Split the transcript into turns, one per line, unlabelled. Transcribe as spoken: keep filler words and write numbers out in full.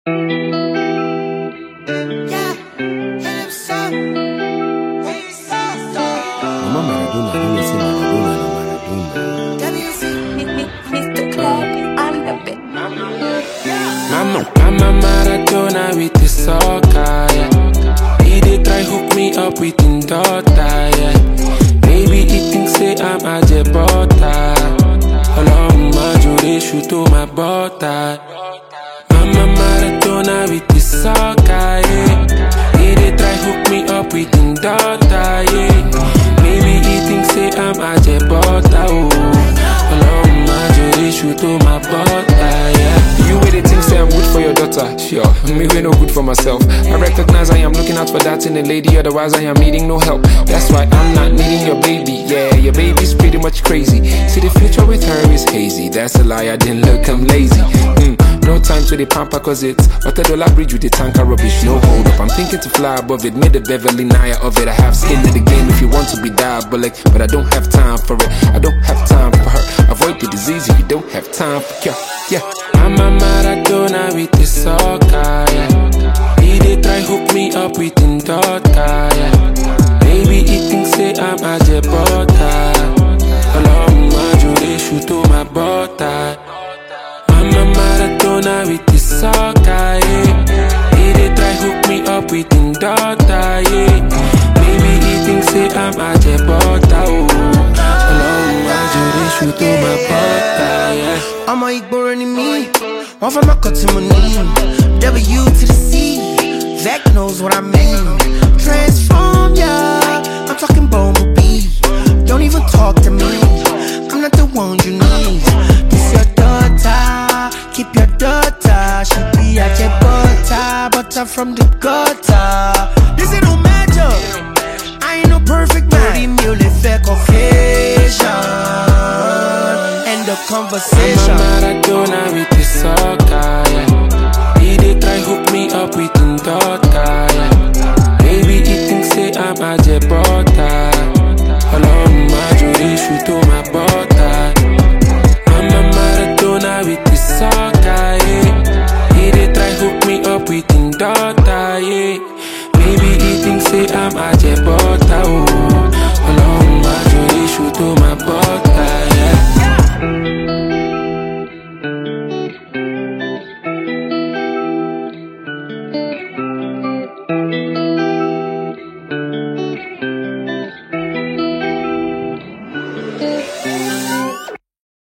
Mama Maradona, I don't say Maradona, no Maradona.
Mister Club is on the bit.
Mama, Mama Maradona with the soccer, yeah. He dey try hook me up with him daughter, yeah. Maybe he think say I'm a jebota. Along my jure shoot to my butter. Mama Maradona with the soccer, yeah. He dey try hook me up with him daughter, yeah. Maybe he think say I'm a jebota, oh. Along my jure shoot to my butter, yeah. You really think say I'm good for your daughter? Sure, me we no good for myself. I recognize I am looking out for that in a lady, otherwise I am needing no help. That's why I'm not needing your baby. Yeah, your baby's pretty much crazy. See the future with her is hazy. That's a lie, I didn't look, I'm lazy. Mm, no time to the pamper cause it's what a dollar bridge with the tanker rubbish. No hold up, I'm thinking to fly above it. Made the Beverly Naya of it. I have skin in the game if you want to be diabolic, but I don't have time for it. I don't have time for her. Avoid the disease if you don't have time for cure. Yeah, I'm a Maradona with the soccer, yeah. He dey try hook me up with him daughter, yeah. Maybe he think say I'm a jebota. Along my jure shoot to my butter. I'm a Maradona with the soccer, yeah. He dey try hook me up with him daughter, yeah. Maybe he think say I'm a jebota, oh. Along my jure shoot to my butter, yeah.
I'm a ignorant in me. One from my cut to my knee. W to the C. Zach knows what I mean. Transform, yeah. I'm talking bumblebee. Don't even talk to me. I'm not the one you need. This your daughter. Keep your daughter. She be at your butter. Butter from the gutter. This ain't no magic. I ain't no perfect man. Mieux les fait confusion. End of conversation.
I'm a Maradona with the soccer.